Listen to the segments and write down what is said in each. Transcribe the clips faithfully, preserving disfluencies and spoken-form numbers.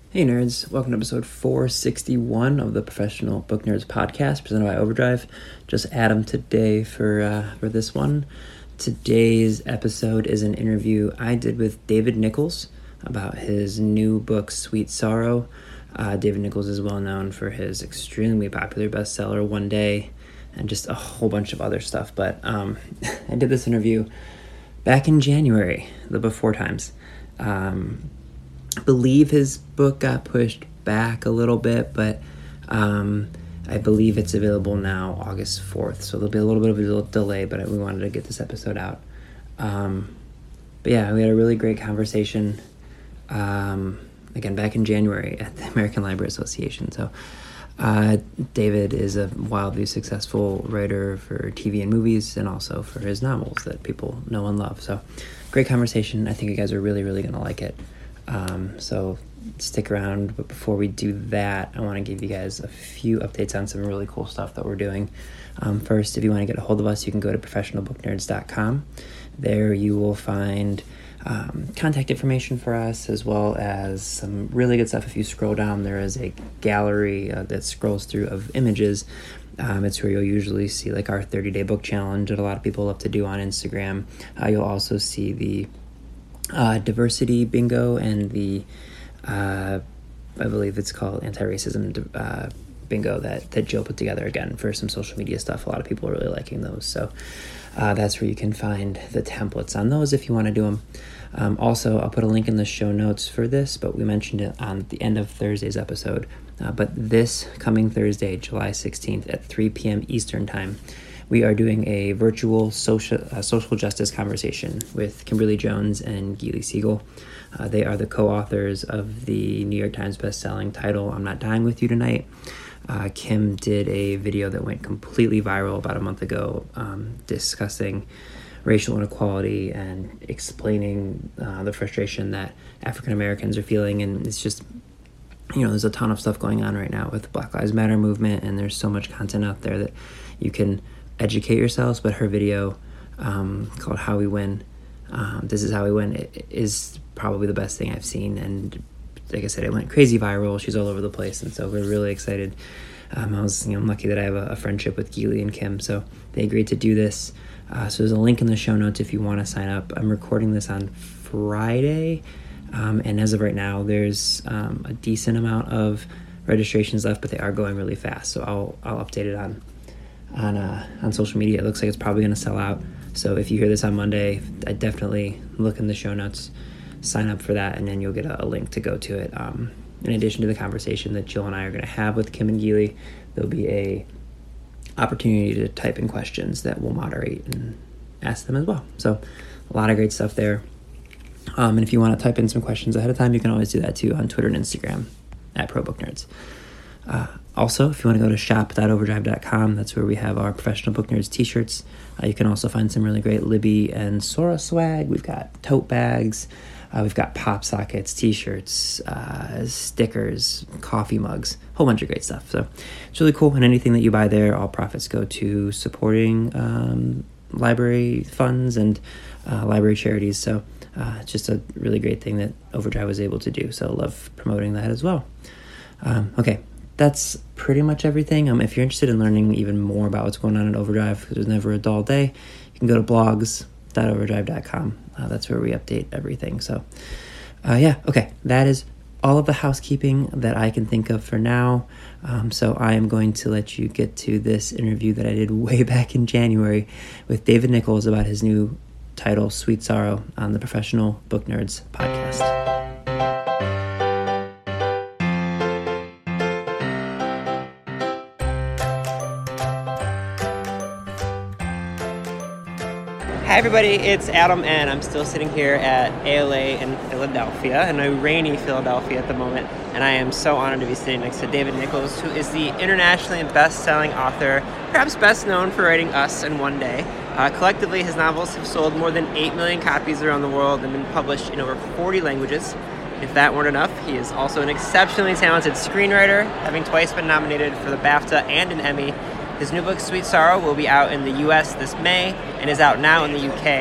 Hey nerds, welcome to episode four sixty-one of the Professional Book Nerds podcast presented by Overdrive. Just Adam today for uh, for this one. Today's episode is an interview I did with David Nichols about his new book, Sweet Sorrow. Uh, David Nichols is well known for his extremely popular bestseller, One Day, and just a whole bunch of other stuff. But um, I did this interview back in January, the before times. Um, I believe his book got pushed back a little bit, but um, I believe it's available now August fourth, so there'll be a little bit of a delay, but we wanted to get this episode out. Um, but yeah, we had a really great conversation, um, again, back in January at the American Library Association. So uh, David is a wildly successful writer for T V and movies, and also for his novels that people know and love. So great conversation. I think you guys are really, really going to like it. Um, so stick around, but before we do that, I want to give you guys a few updates on some really cool stuff that we're doing. Um, first, if you want to get a hold of us, you can go to professional book nerds dot com. There you will find um, contact information for us, as well as some really good stuff. If you scroll down, there is a gallery uh, that scrolls through of images. Um, it's where you'll usually see like our thirty-day book challenge that a lot of people love to do on Instagram. Uh, you'll also see the Uh, diversity bingo and the, uh, I believe it's called anti-racism uh, bingo that, that Jill put together again for some social media stuff. A lot of people are really liking those. So uh, that's where you can find the templates on those if you want to do them. Um, also, I'll put a link in the show notes for this, but we mentioned it on the end of Thursday's episode. Uh, but this coming Thursday, July sixteenth at three p.m. Eastern Time, we are doing a virtual social uh, social justice conversation with Kimberly Jones and Gili Siegel. Uh, they are the co-authors of the New York Times bestselling title, I'm Not Dying With You Tonight. Uh, Kim did a video that went completely viral about a month ago um, discussing racial inequality and explaining uh, the frustration that African Americans are feeling. And it's just, you know, there's a ton of stuff going on right now with the Black Lives Matter movement, and there's so much content out there that you can educate yourselves. But her video um, called How We Win, um, This Is How We Win, it is probably the best thing I've seen. And like I said, it went crazy viral. She's all over the place, and so we're really excited. Um, I was, you know, I'm lucky that I have a, a friendship with Gili and Kim, so they agreed to do this. Uh, so there's a link in the show notes if you want to sign up. I'm recording this on Friday, um, and as of right now, there's um, a decent amount of registrations left, but they are going really fast. So I'll I'll update it on on uh, on social media. It looks like it's probably going to sell out. So if you hear this on Monday, I definitely look in the show notes, sign up for that, and then you'll get a, a link to go to it. Um, in addition to the conversation that Jill and I are going to have with Kim and Gili, there'll be a opportunity to type in questions that we'll moderate and ask them as well. So a lot of great stuff there. Um, and if you want to type in some questions ahead of time, you can always do that too on Twitter and Instagram at ProBookNerds. Uh, also, if you want to go to shop dot overdrive dot com, that's where we have our Professional Book Nerds t-shirts. Uh, you can also find some really great Libby and Sora swag. We've got tote bags. Uh, we've got pop sockets, t-shirts, uh, stickers, coffee mugs, a whole bunch of great stuff. So it's really cool. And anything that you buy there, all profits go to supporting um, library funds and uh, library charities. So uh, it's just a really great thing that Overdrive was able to do. So I love promoting that as well. Um, okay, that's pretty much everything. Um, if you're interested in learning even more about what's going on in Overdrive, because there's never a dull day, you can go to blogs dot overdrive dot com. Uh, that's where we update everything. So, uh, yeah, okay. That is all of the housekeeping that I can think of for now. Um, so I am going to let you get to this interview that I did way back in January with David Nichols about his new title, Sweet Sorrow, on the Professional Book Nerds podcast. Hi everybody, it's Adam, and I'm still sitting here at A L A in Philadelphia, in a rainy Philadelphia at the moment, and I am so honored to be sitting next to David Nichols, who is the internationally best-selling author, perhaps best known for writing Us and One Day. Uh, collectively, his novels have sold more than eight million copies around the world and been published in over forty languages. If that weren't enough, he is also an exceptionally talented screenwriter, having twice been nominated for the BAFTA and an Emmy. His new book, Sweet Sorrow, will be out in the U S this May and is out now in the U K.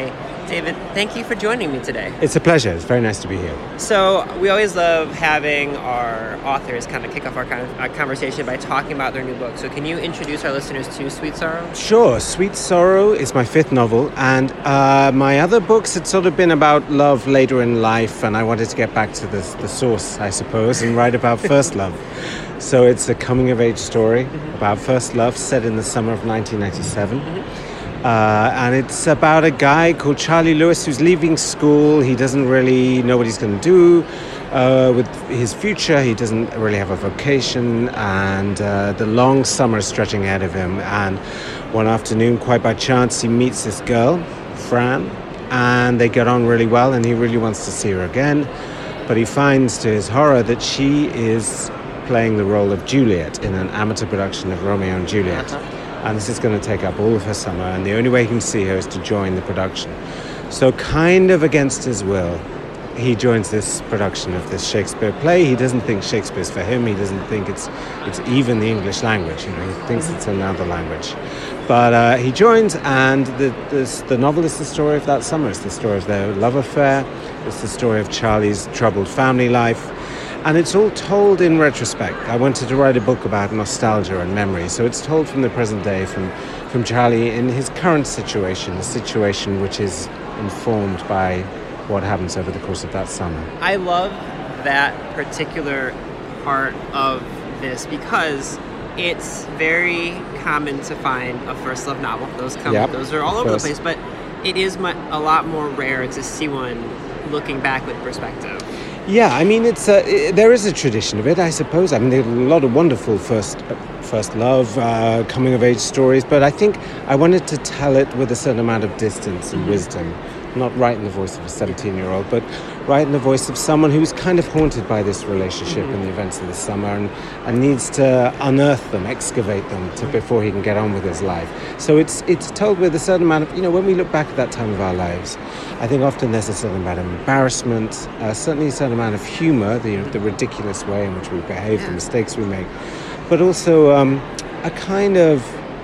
David, thank you for joining me today. It's a pleasure. It's very nice to be here. So we always love having our authors kind of kick off our, kind of, our conversation by talking about their new book. So can you introduce our listeners to Sweet Sorrow? Sure. Sweet Sorrow is my fifth novel, and uh, my other books had sort of been about love later in life, and I wanted to get back to the, the source, I suppose, and write about first love. So it's a coming-of-age story mm-hmm. about first love set in the summer of nineteen ninety-seven. Mm-hmm. Uh, and it's about a guy called Charlie Lewis who's leaving school. He doesn't really know what he's going to do uh, with his future. He doesn't really have a vocation, and uh, the long summer is stretching ahead of him. And one afternoon, quite by chance, he meets this girl, Fran, and they get on really well, and he really wants to see her again. But he finds, to his horror, that she is playing the role of Juliet in an amateur production of Romeo and Juliet. Uh-huh. And this is going to take up all of her summer, and the only way he can see her is to join the production. So kind of against his will, he joins this production of this Shakespeare play. He doesn't think Shakespeare's for him. He doesn't think it's it's even the English language. You know, he thinks it's another language. But uh, he joins, and the, this, the novel is the story of that summer. It's the story of their love affair. It's the story of Charlie's troubled family life. And it's all told in retrospect. I wanted to write a book about nostalgia and memory. So it's told from the present day, from, from Charlie in his current situation, a situation which is informed by what happens over the course of that summer. I love that particular part of this because it's very common to find a first love novel. Those come, yep, those are all over the place, but it is a lot more rare to see one looking back with perspective. Yeah, I mean, it's a, it, there is a tradition of it, I suppose. I mean, there are a lot of wonderful first uh, first love, uh, coming-of-age stories, but I think I wanted to tell it with a certain amount of distance and mm-hmm. wisdom. Not right in the voice of a seventeen-year-old, but right in the voice of someone who's kind of haunted by this relationship mm-hmm. and the events of the summer and, and needs to unearth them, excavate them to, before he can get on with his life. So it's it's told with a certain amount of, you know, when we look back at that time of our lives, I think often there's a certain amount of embarrassment, uh, certainly a certain amount of humor, the, the ridiculous way in which we behave, the mistakes we make, but also um, a kind of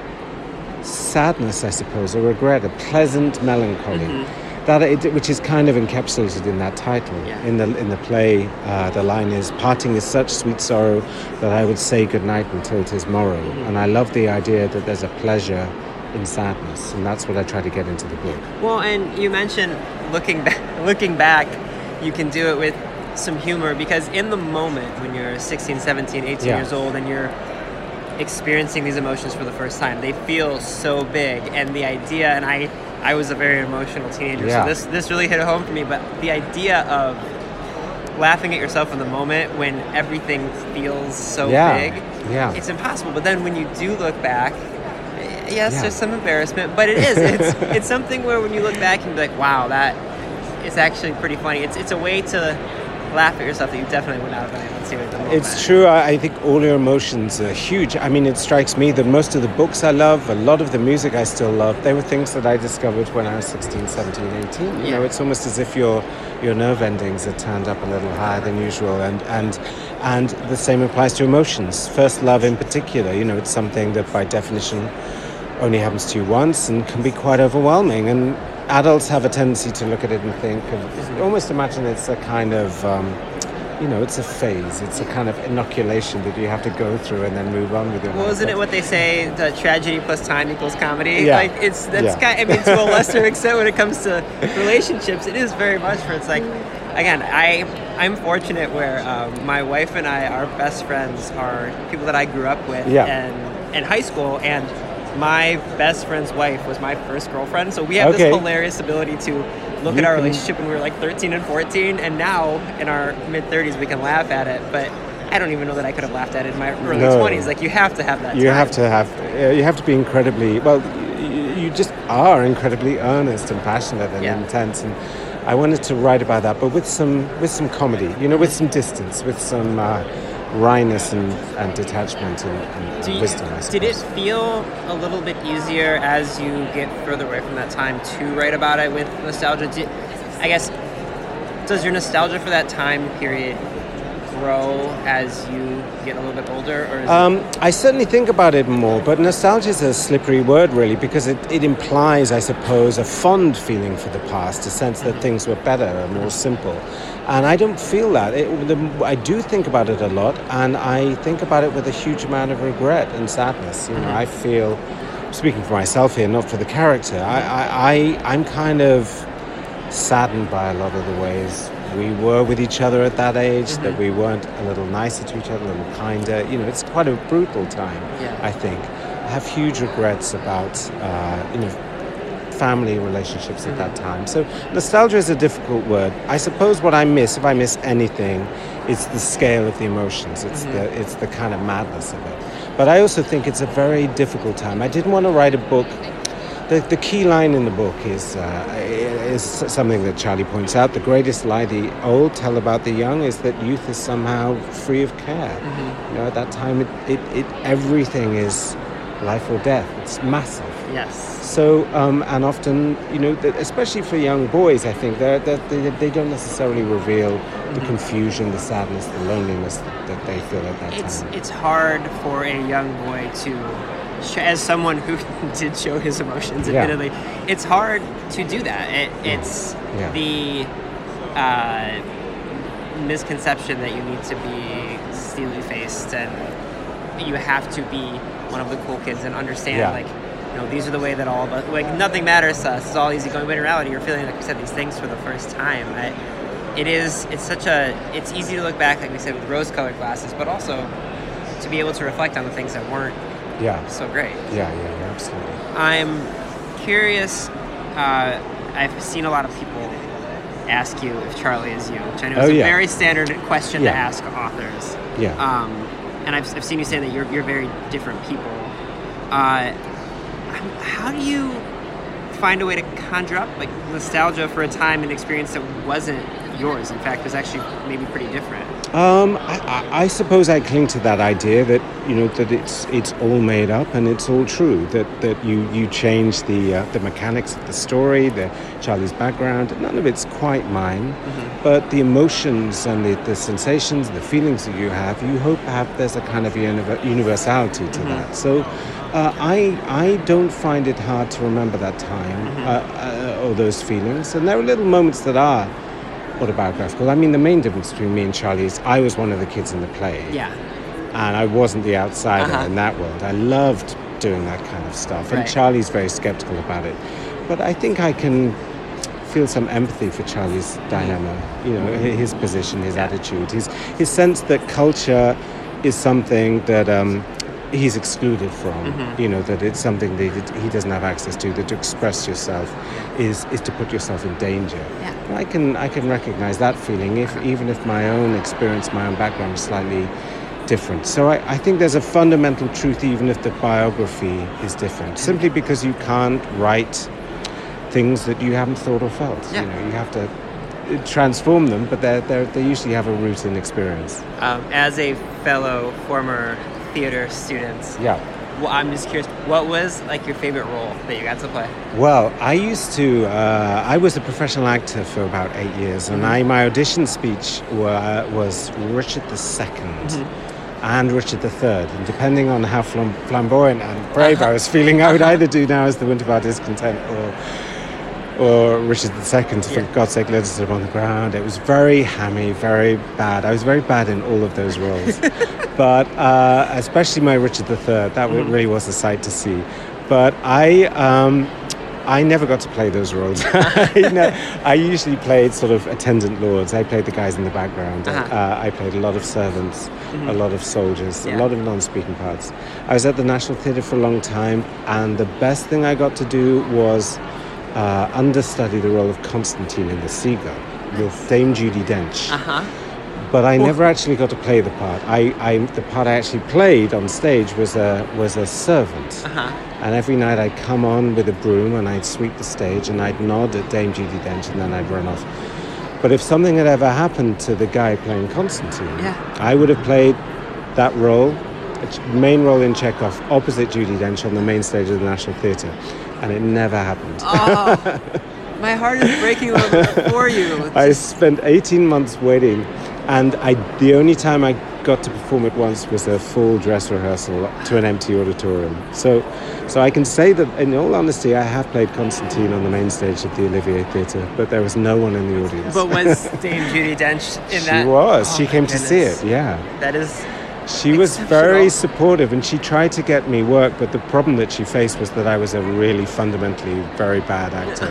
sadness, I suppose, a regret, a pleasant melancholy. Mm-hmm. That it, which is kind of encapsulated in that title. Yeah. In the in the play, uh, the line is, "Parting is such sweet sorrow that I would say goodnight until 'tis morrow." Mm-hmm. And I love the idea that there's a pleasure in sadness, and that's what I try to get into the book. Well, and you mentioned looking back, looking back, you can do it with some humor, because in the moment when you're sixteen, seventeen, eighteen yeah. years old and you're experiencing these emotions for the first time, they feel so big, and the idea, and I I was a very emotional teenager, yeah. so this this really hit home for me, but the idea of laughing at yourself in the moment when everything feels so yeah. big, yeah. it's impossible. But then when you do look back, yes, yeah. there's some embarrassment, but it is. It's it's something where when you look back, you can be like, wow, that is actually pretty funny. It's it's a way to laugh at yourself that you definitely would not have been able to at the moment. It's true. I think all your emotions are huge. I mean, it strikes me that most of the books I love, a lot of the music I still love, they were things that I discovered when I was sixteen, seventeen, eighteen. You yeah. know, it's almost as if your your nerve endings are turned up a little higher than usual, and and and the same applies to emotions. First love in particular, you know, it's something that by definition only happens to you once and can be quite overwhelming. And adults have a tendency to look at it and think, of, almost imagine it's a kind of, um, you know, it's a phase. It's a kind of inoculation that you have to go through and then move on with your life. Well, isn't it what they say, that tragedy plus time equals comedy? Yeah. Like, it's, that's yeah. kind of, I mean, to a lesser extent when it comes to relationships, it is very much where it's like, again, I, I'm fortunate where um, my wife and I, our best friends are people that I grew up with yeah. and, in high school, and my best friend's wife was my first girlfriend, so we have okay. this hilarious ability to look you at our can... relationship when we were like thirteen and fourteen, and now in our mid-thirties we can laugh at it, but I don't even know that I could have laughed at it in my early no. twenties. Like, you have to have that you time. have to have uh, you have to be incredibly, well, you, you just are incredibly earnest and passionate and yeah. intense, and I wanted to write about that, but with some with some comedy, you know, with some distance, with some uh, wryness and, and detachment and, and you, wisdom, I suppose. Did it feel a little bit easier as you get further away from that time to write about it with nostalgia? Did, I guess, does your nostalgia for that time period grow as you get a little bit older? Or is Um, it... I certainly think about it more, but nostalgia is a slippery word, really, because it, it implies, I suppose, a fond feeling for the past, a sense that things were better and more simple. And I don't feel that. It, the, I do think about it a lot, and I think about it with a huge amount of regret and sadness. You know, I feel, speaking for myself here, not for the character, I, I, I, I'm kind of saddened by a lot of the ways we were with each other at that age, mm-hmm. that we weren't a little nicer to each other, a little kinder. You know, it's quite a brutal time, yeah. I think. I have huge regrets about, uh, you know, family relationships mm-hmm. at that time. So nostalgia is a difficult word. I suppose what I miss, if I miss anything, it's the scale of the emotions. It's mm-hmm. the it's the kind of madness of it. But I also think it's a very difficult time. I didn't want to write a book. The, the key line in the book is uh, is something that Charlie points out. The greatest lie the old tell about the young is that youth is somehow free of care. Mm-hmm. You know, at that time, it, it, it everything is life or death. It's massive. Yes. So, um, and often, you know, especially for young boys, I think they're, they're, they they don't necessarily reveal mm-hmm. the confusion, the sadness, the loneliness that, that they feel at that it's, time. It's hard for a young boy to. As someone who did show his emotions, admittedly, yeah. it's hard to do that. It, it's yeah. the uh, misconception that you need to be steely-faced and you have to be one of the cool kids and understand, yeah. like, you know, these are the way that all of us, like, nothing matters to us. It's all easy going. But in reality, you're feeling, like you said, these things for the first time. I, it is, it's such a, it's easy to look back, like we said, with rose-colored glasses, but also to be able to reflect on the things that weren't Yeah. so great. Yeah, yeah, yeah, absolutely. I'm curious. Uh, I've seen a lot of people ask you if Charlie is you, which I know is oh, a yeah. very standard question yeah. to ask authors. Yeah. Um, and I've, I've seen you say that you're you're very different people. Uh, how do you find a way to conjure up like nostalgia for a time and experience that wasn't yours? In fact, was actually maybe pretty different. Um, I, I, I suppose I cling to that idea that, you know, that it's it's all made up and it's all true. That that you you change the uh, the mechanics of the story, the Charlie's background. None of it's quite mine, mm-hmm. but the emotions and the, the sensations, the feelings that you have, you hope have there's a kind of universality to mm-hmm. that. So. Uh, I I don't find it hard to remember that time mm-hmm. uh, uh, or those feelings, and there are little moments that are autobiographical. I mean, the main difference between me and Charlie is I was one of the kids in the play, yeah, and I wasn't the outsider uh-huh. in that world. I loved doing that kind of stuff, and right. Charlie's very skeptical about it. But I think I can feel some empathy for Charlie's dilemma. You know, his position, his attitude, his his sense that culture is something that. Um, he's excluded from, mm-hmm. you know, that it's something that he doesn't have access to, that to express yourself is is to put yourself in danger. Yeah. I can I can recognize that feeling, if even if my own experience, my own background is slightly different. So I, I think there's a fundamental truth, even if the biography is different, simply because you can't write things that you haven't thought or felt. Yeah. You know, you have to transform them, but they they usually have a root in experience. Um, as a fellow former theater students. Yeah. Well, I'm just curious, what was like your favorite role that you got to play? Well, I used to, uh, I was a professional actor for about eight years, and mm-hmm. I my audition speech were, was Richard the Second mm-hmm. and Richard the Third, and depending on how flam- flamboyant and brave uh-huh. I was feeling, I would uh-huh. either do Now Is the Winter of Our Discontent or or Richard the Second, for yeah. God's sake, let us sit upon the ground. It was very hammy, very bad. I was very bad in all of those roles. But uh, especially my Richard the Third, that mm-hmm. really was a sight to see. But I um, I never got to play those roles. you know, I usually played sort of attendant lords. I played the guys in the background. Uh-huh. Uh, I played a lot of servants, mm-hmm. a lot of soldiers, yeah. a lot of non-speaking parts. I was at the National Theatre for a long time, and the best thing I got to do was Uh, understudy the role of Constantine in The Seagull with Dame Judi Dench. Uh-huh. But I never actually got to play the part. I, I the part I actually played on stage was a was a servant. Uh-huh. And every night I'd come on with a broom and I'd sweep the stage and I'd nod at Dame Judi Dench and then I'd run off. But if something had ever happened to the guy playing Constantine, yeah. I would have played that role, a main role in Chekhov, opposite Judi Dench on the main stage of the National Theatre. And it never happened. Oh, my heart is breaking a little bit for you. I spent eighteen months waiting And I, the only time I got to perform it once was a full dress rehearsal to an empty auditorium. So, so I can say that, in all honesty, I have played Constantine on the main stage of the Olivier Theatre, but there was no one in the audience. But was Dame Judi Dench in she that? She was. Oh, she came goodness. to see it, yeah. That is... She was very supportive, and she tried to get me work, but the problem that she faced was that I was a really fundamentally very bad actor.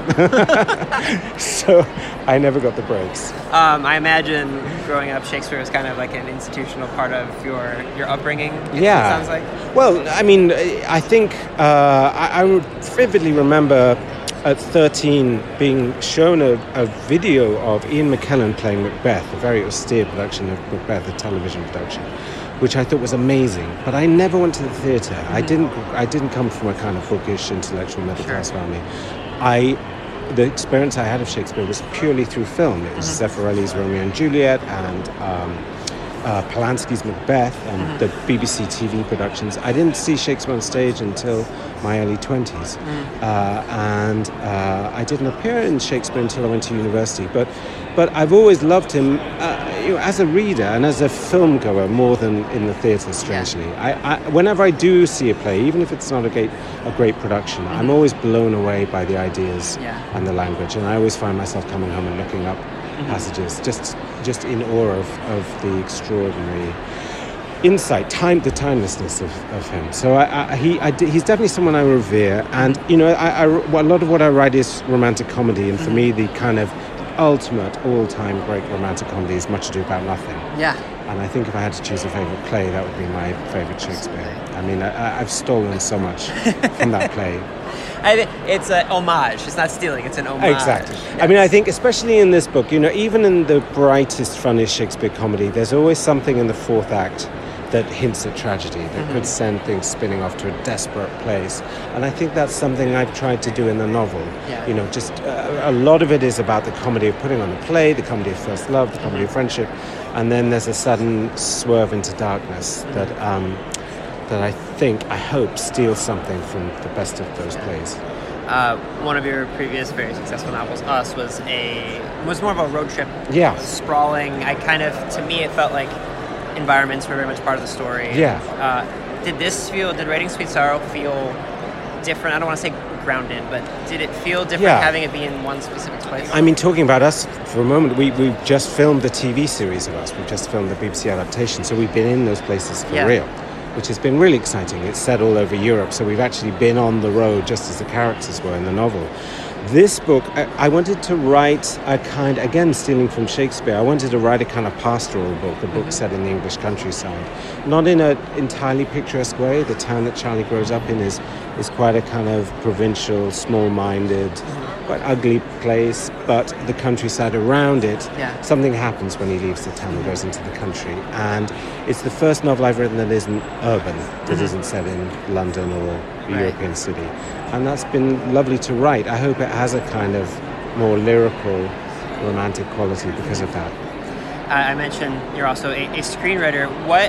So I never got the breaks. Um, I imagine growing up, Shakespeare was kind of like an institutional part of your, your upbringing. Yeah. It sounds like. Well, I mean, I think uh, I, I vividly remember at thirteen being shown a, a video of Ian McKellen playing Macbeth, a very austere production of Macbeth, a television production, which I thought was amazing. But I never went to the theatre. Mm-hmm. I didn't. I didn't come from a kind of bookish, intellectual, middle class sure. family. I, the experience I had of Shakespeare was purely through film. It was mm-hmm. Zeffirelli's Romeo and Juliet and um, uh, Polanski's Macbeth and mm-hmm. the B B C T V productions. I didn't see Shakespeare on stage until my early twenties, mm-hmm. uh, and uh, I didn't appear in Shakespeare until I went to university. But. But I've always loved him uh, you know, as a reader and as a film goer more than in the theatre, strangely. Yeah. I, I, whenever I do see a play, even if it's not a great, a great production, mm-hmm. I'm always blown away by the ideas yeah. and the language. And I always find myself coming home and looking up mm-hmm. passages, just just in awe of, of the extraordinary insight, time, the timelessness of, of him. So I, I, he, I, he's definitely someone I revere. And, you know, I, I, a lot of what I write is romantic comedy. And for mm-hmm. me, the kind of ultimate all-time great romantic comedy is Much Ado About Nothing. Yeah. And I think if I had to choose a favourite play, that would be my favourite Shakespeare. I mean, I, I've stolen so much from that play. I think it's an homage. It's not stealing, it's an homage. Exactly. Yes. I mean, I think especially in this book, you know, even in the brightest, funniest Shakespeare comedy, there's always something in the fourth act that hints at tragedy, that mm-hmm. could send things spinning off to a desperate place. And I think that's something I've tried to do in the novel. Yeah. You know, just uh, a lot of it is about the comedy of putting on a play, the comedy of first love, the comedy mm-hmm. of friendship, and then there's a sudden swerve into darkness mm-hmm. that um, that I think, I hope, steals something from the best of those yeah. plays. Uh, one of your previous very successful novels, Us, was a was more of a road trip. Yeah. Sprawling. I kind of, to me, it felt like environments were very much part of the story. Yeah. Uh, did this feel, did Writing Sweet Sorrow feel different? I don't want to say grounded, but did it feel different yeah. having it be in one specific place? I mean, talking about Us for a moment, we, we've just filmed the T V series of Us. We've just filmed the B B C adaptation, so we've been in those places for yeah. real, which has been really exciting. It's set all over Europe, so we've actually been on the road just as the characters were in the novel. This book, I, I wanted to write a kind, again, stealing from Shakespeare, I wanted to write a kind of pastoral book, a book mm-hmm. set in the English countryside. Not in an entirely picturesque way. The town that Charlie grows up in is, is quite a kind of provincial, small-minded, mm-hmm. quite ugly place, but the countryside around it, yeah. something happens when he leaves the town mm-hmm. and goes into the country. And it's the first novel I've written that isn't urban, that mm-hmm. isn't set in London or a right. European city. And that's been lovely to write. I hope it has a kind of more lyrical, romantic quality because of that. Uh, I mentioned you're also a, a screenwriter. What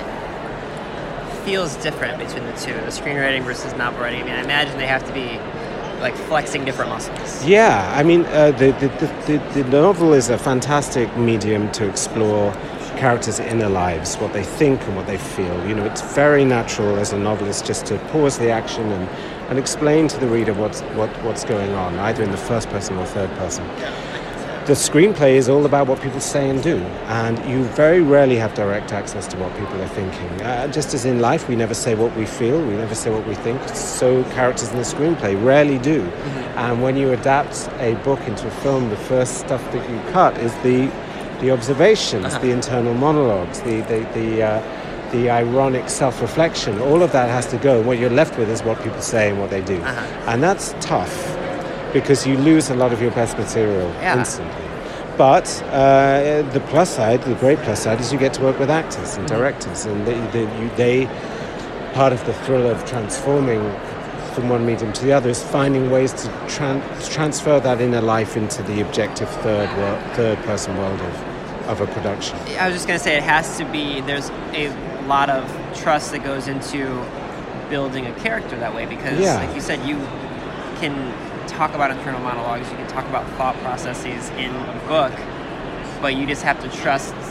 feels different between the two, the screenwriting versus novel writing? I mean, I imagine they have to be like flexing different muscles. Yeah, I mean, uh, the, the, the, the, the novel is a fantastic medium to explore characters' inner lives, what they think and what they feel. You know, it's very natural as a novelist just to pause the action and, and explain to the reader what's what, what's going on, either in the first person or third person. The screenplay is all about what people say and do, and you very rarely have direct access to what people are thinking. Uh, just as in life, we never say what we feel, we never say what we think, so characters in the screenplay rarely do. Mm-hmm. And when you adapt a book into a film, the first stuff that you cut is the the observations, uh-huh. the internal monologues, the the the, uh, the ironic self-reflection. All of that has to go. What you're left with is what people say and what they do, uh-huh. and that's tough because you lose a lot of your best material yeah. instantly. But uh, the plus side, the great plus side, is you get to work with actors and directors, and they, they, you, they part of the thrill of transforming from one medium to the other is finding ways to tran- transfer that inner life into the objective third world, third person world of, of a production. I was just going to say it has to be, there's a lot of trust that goes into building a character that way because, yeah. like you said, you can talk about internal monologues, you can talk about thought processes in a book, but you just have to trust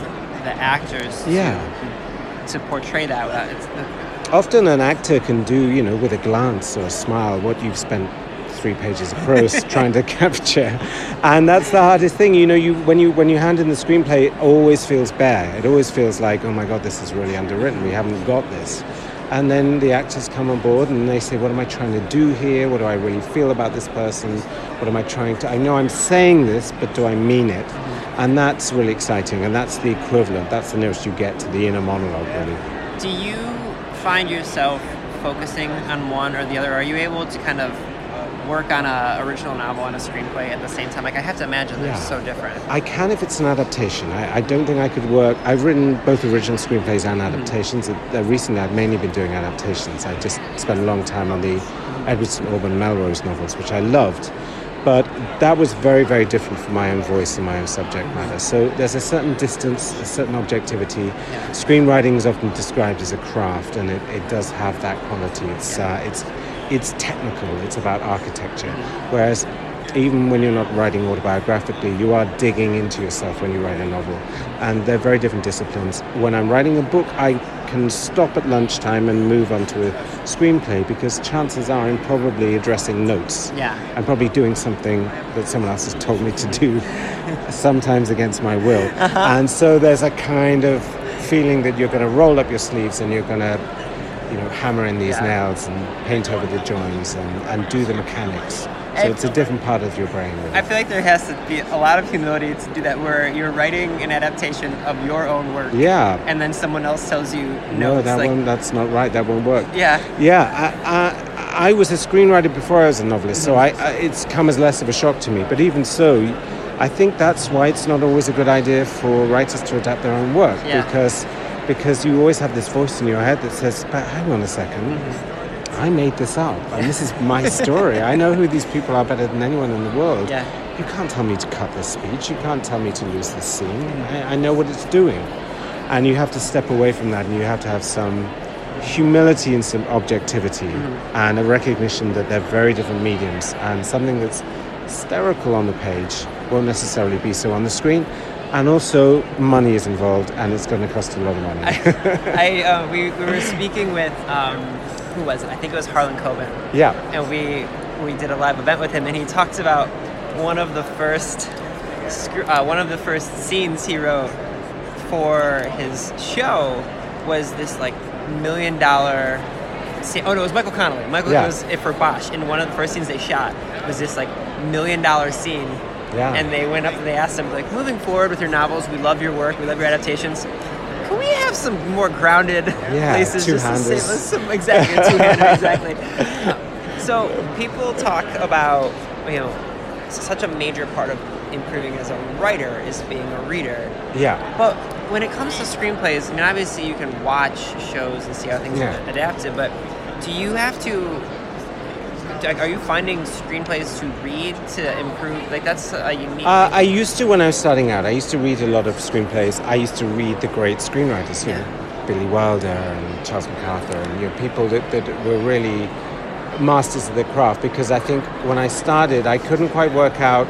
the actors to, Yeah. to portray that. Without, it's the, Often an actor can do, you know, with a glance or a smile, what you've spent three pages of prose trying to capture. And that's the hardest thing. You know, you when you when you hand in the screenplay, it always feels bare. It always feels like, oh my God, this is really underwritten. We haven't got this. And then the actors come on board and they say, what am I trying to do here? What do I really feel about this person? What am I trying to... I know I'm saying this, but do I mean it? And that's really exciting. And that's the equivalent. That's the nearest you get to the inner monologue, really. Do you find yourself focusing on one or the other? Are you able to kind of work on a original novel and a screenplay at the same time? Like, I have to imagine they're Yeah. so different. I can if it's an adaptation. I, I don't think I could work... I've written both original screenplays and adaptations. Mm-hmm. Uh, recently, I've mainly been doing adaptations. I just spent a long time on the Edward Saint Auburn Melrose novels, which I loved. But that was very, very different from my own voice and my own subject matter. So there's a certain distance, a certain objectivity. Yeah. Screenwriting is often described as a craft, and it, it does have that quality. It's uh, it's it's technical. It's about architecture. Whereas even when you're not writing autobiographically, you are digging into yourself when you write a novel. And they're very different disciplines. When I'm writing a book, I can stop at lunchtime and move on to a screenplay because chances are I'm probably addressing notes. Yeah. I'm probably doing something that someone else has told me to do, sometimes against my will. Uh-huh. And so there's a kind of feeling that you're going to roll up your sleeves and you're going to, you know, hammer in these yeah. nails and paint over the joins and, and do the mechanics. So I, it's a different part of your brain. Really. I feel like there has to be a lot of humility to do that, where you're writing an adaptation of your own work. Yeah. And then someone else tells you, no, no, that like, one, that's not right. That won't work. Yeah. Yeah. I, I, I was a screenwriter before I was a novelist, mm-hmm. so I, I, it's come as less of a shock to me. But even so, I think that's why it's not always a good idea for writers to adapt their own work, yeah. because because you always have this voice in your head that says, but hang on a second. Mm-hmm. I made this up, and this is my story. I know who these people are better than anyone in the world. Yeah. You can't tell me to cut this speech. You can't tell me to lose this scene. I, I know what it's doing. And you have to step away from that, and you have to have some humility and some objectivity mm-hmm. and a recognition that they're very different mediums, and something that's hysterical on the page won't necessarily be so on the screen. And also, money is involved, and it's going to cost a lot of money. I, I uh, we, we were speaking with... Um, who was it? I think it was Harlan Coben. Yeah. And we we did a live event with him, and he talked about one of the first uh, one of the first scenes he wrote for his show was this like million dollar scene. Oh no, it was Michael Connelly. Michael yeah. was it for Bosch, and one of the first scenes they shot was this like million dollar scene. Yeah. And they went up and they asked him, like, moving forward with your novels, we love your work, we love your adaptations. Can we have some more grounded yeah, places just to save us some exactly two-handed exactly. So people talk about, you know, such a major part of improving as a writer is being a reader. Yeah. But when it comes to screenplays, I mean, obviously you can watch shows and see how things yeah. are adapted, but do you have to? Are you finding screenplays to read to improve? Like, that's a unique... Uh, I used to when I was starting out. I used to read a lot of screenplays. I used to read the great screenwriters, you yeah. know, Billy Wilder and Charles MacArthur, and you know, people that, that were really masters of their craft, because I think when I started, I couldn't quite work out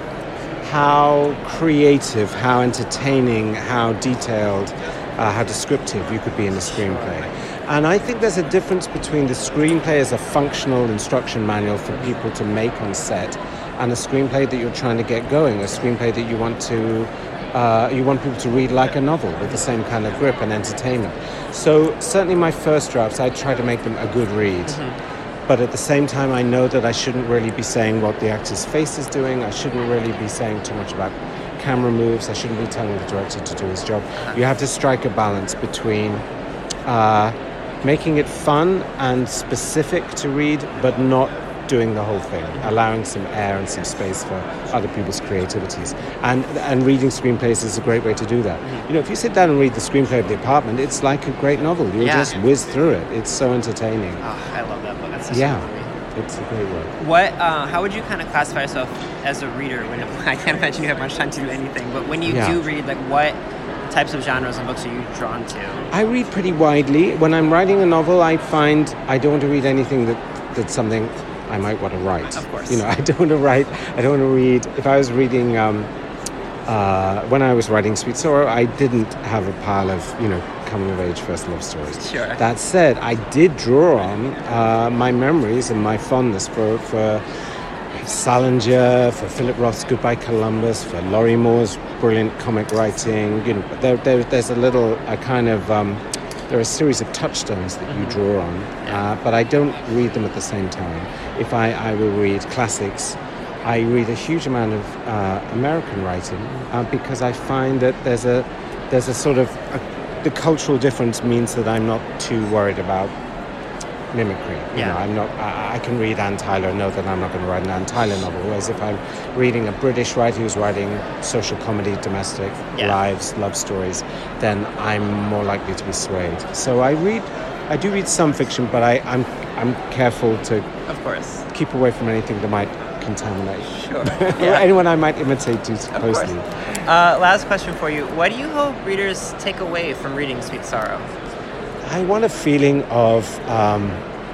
how creative, how entertaining, how detailed, uh, how descriptive you could be in a screenplay. And I think there's a difference between the screenplay as a functional instruction manual for people to make on set and a screenplay that you're trying to get going, a screenplay that you want to uh, you want people to read like a novel with the same kind of grip and entertainment. So certainly my first drafts, I try to make them a good read. Mm-hmm. But at the same time, I know that I shouldn't really be saying what the actor's face is doing. I shouldn't really be saying too much about camera moves. I shouldn't be telling the director to do his job. You have to strike a balance between uh, making it fun and specific to read, but not doing the whole thing, allowing some air and some space for other people's creativities. And and reading screenplays is a great way to do that. Mm-hmm. You know, if you sit down and read the screenplay of The Apartment, it's like a great novel. You'll yeah. just whiz through it. It's so entertaining. Oh, I love that book. That's such yeah, a movie. It's a great work. What? Uh, how would you kind of classify yourself as a reader? When it, I can't imagine you have much time to do anything, but when you yeah. do read, like what types of genres and books are you drawn to? I read pretty widely. When I'm writing a novel, I find I don't want to read anything that that's something I might want to write. Of course. You know, I don't want to write, I don't want to read, if I was reading um, uh, when I was writing Sweet Sorrow, I didn't have a pile of, you know, coming-of-age first love stories. Sure. That said, I did draw on uh, my memories and my fondness for, for Salinger, for Philip Roth's Goodbye Columbus, for Laurie Moore's brilliant comic writing. You know, there, there, there's a little, a kind of, um, there are a series of touchstones that you draw on, uh, but I don't read them at the same time. If I, I will read classics, I read a huge amount of uh, American writing uh, because I find that there's a, there's a sort of, a, the cultural difference means that I'm not too worried about mimicry. You yeah. know, I'm not. I, I can read Anne Tyler and know that I'm not going to write an Anne Tyler novel. Whereas if I'm reading a British writer who's writing social comedy, domestic yeah. lives, love stories, then I'm more likely to be swayed. So I read. I do read some fiction, but I, I'm I'm careful to, of course, keep away from anything that might contaminate. Sure. Yeah. Or anyone I might imitate too closely. Uh, last question for you: what do you hope readers take away from reading Sweet Sorrow? I want a feeling of um,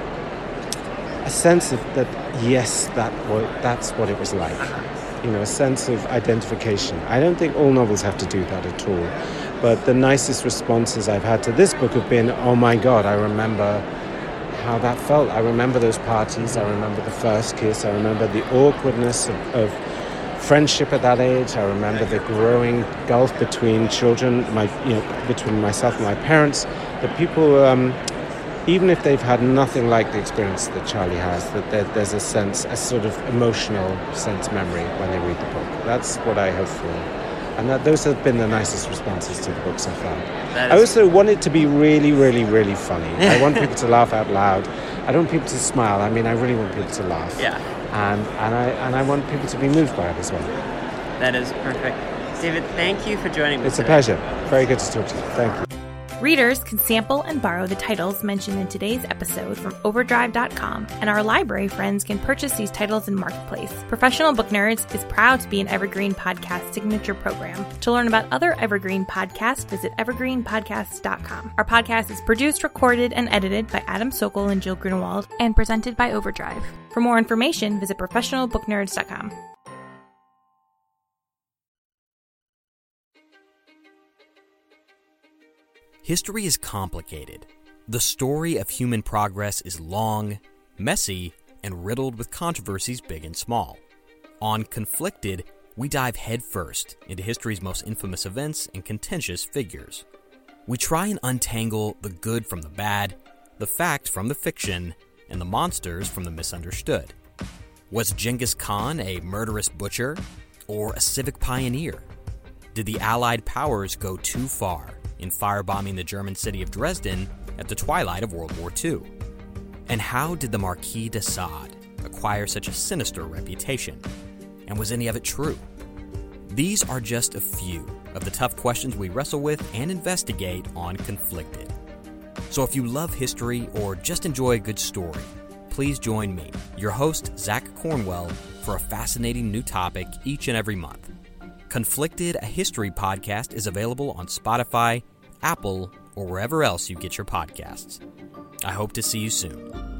a sense of that. Yes, that was, that's what it was like. Uh-huh. You know, a sense of identification. I don't think all novels have to do that at all. But the nicest responses I've had to this book have been, "Oh my God, I remember how that felt. I remember those parties. I remember the first kiss. I remember the awkwardness of." of friendship at that age. I remember the growing gulf between children, my you know, between myself and my parents. That people, um, even if they've had nothing like the experience that Charlie has, that there, there's a sense, a sort of emotional sense memory when they read the book. That's what I hope for, and that those have been the nicest responses to the book so far. I also want it to be really, really, really funny. I want people to laugh out loud. I don't want people to smile. I mean, I really want people to laugh. Yeah. And and I and I want people to be moved by it as well. That is perfect. David, thank you for joining me It's today. a pleasure. Very good to talk to you. Thank you. Readers can sample and borrow the titles mentioned in today's episode from overdrive dot com, and our library friends can purchase these titles in Marketplace. Professional Book Nerds is proud to be an Evergreen Podcast signature program. To learn about other Evergreen podcasts, visit evergreen podcasts dot com. Our podcast is produced, recorded, and edited by Adam Sokol and Jill Grunewald, and presented by Overdrive. For more information, visit professional book nerds dot com. History is complicated. The story of human progress is long, messy, and riddled with controversies big and small. On Conflicted, we dive headfirst into history's most infamous events and contentious figures. We try and untangle the good from the bad, the fact from the fiction, and the monsters from the misunderstood. Was Genghis Khan a murderous butcher or a civic pioneer? Did the Allied powers go too far in firebombing the German city of Dresden at the twilight of World War Two? And how did the Marquis de Sade acquire such a sinister reputation? And was any of it true? These are just a few of the tough questions we wrestle with and investigate on Conflicted. So if you love history or just enjoy a good story, please join me, your host, Zach Cornwell, for a fascinating new topic each and every month. Conflicted, a history podcast, is available on Spotify, Apple, or wherever else you get your podcasts. I hope to see you soon.